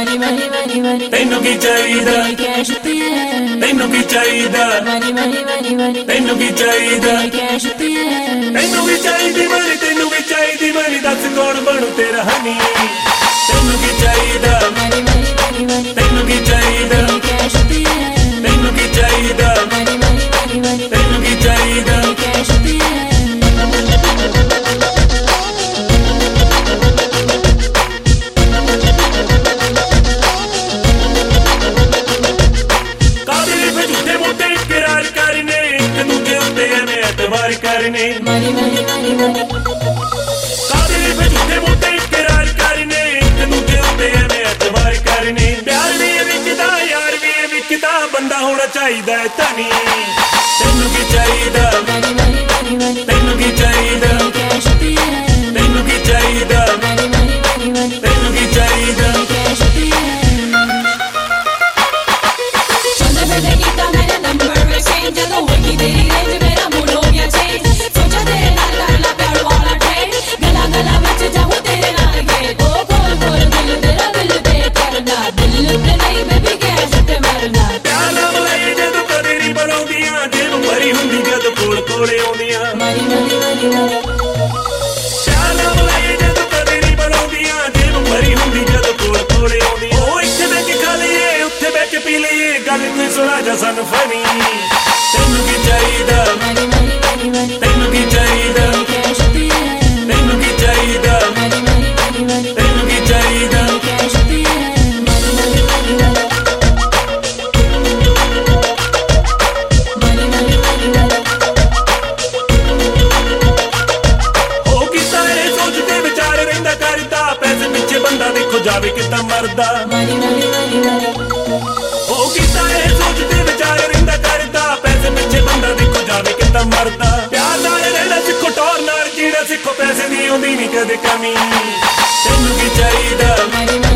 ਤੈਨੂੰ ਕੀ ਚਾਹੀਦਾ, ਤੈਨੂੰ ਕੀ ਚਾਹੀਦਾ, ਤੈਨੂੰ ਕੀ ਚਾਹੀਦਾ, ਤੈਨੂੰ ਵੀ ਚਾਹੀਦੀ ਮਨੀ, ਤੈਨੂੰ ਵੀ ਚਾਹੀਦੀ ਮਨੀ, ਦੱਸ ਕੌਣ ਬਣੂ ਤੇਰਾ ਹਨੀ। ਤੈਨੂੰ ਕੀ ਚਾਹੀਦਾ, ਤੈਨੂੰ ਕੀ ਚਾਹੀਦਾ, ਤੈਨੂੰ ਕੀ ਚਾਹੀਦਾ, ਤੈਨੂੰ ਕੀ ਚਾਹੀਦਾ। करने काबिल पे झूठे मोटे इकरार करने, एक दूजे उत्ते एवें एतबार करने। प्यार भी विकदा, यार भी विकदा, बंदा होना चाहिदा है धनी। तैनू की चाहिदा, तैनू की चाहिदा, तैनू की चाहिदा, तैनू की चाहिदा। चंद वेले कीता मैंने नंबर एक्सचेंज, जदों वेखी तेरी रेंज मेरा मूड हो गया चेंज। सोचा तेरे नाल कर ला प्यार वाला ट्रेड, गला गला विच जाऊं तेरे नाल गेट। ओ खोल खोल दिल तेरा दिल पे करना, दिल ते नहीं बेबी कैश ते मरना। प्यार ना मलाई जदों कदे नहीं बनाउंदियां, दिल भरी हुंदी जदों कोल कोले आउंदियां। प्यार ना मलाई जदों कदे नहीं बनाउंदियां, दिल भरी हुंदी जदों कोल कोले आउंदियां। ओ इत्थे बैठ के खा लईए, उत्थे बैठ के पी लईए, गल कोई सुना जा सानू फनी। तैनू की चाहिदा, तैनू की चाहिदा, तैनू की चाहिदा, तैनू की चाहिदा। हो कीता ए सोचते विचार रहिंदा करदा, पैसे पिछे बंदा देखो जावे कितना मरदा। हो कीता ए सोचते विचार रहिंदा करदा, पैसे पिछे बंदा देखो जावे कितना मरदा। प्यार नाल रहना सिखो, टौर नाल जीना सिखो, पैसे दी आउंदी नहीं कदे कमी। तैनू की चाहिदा।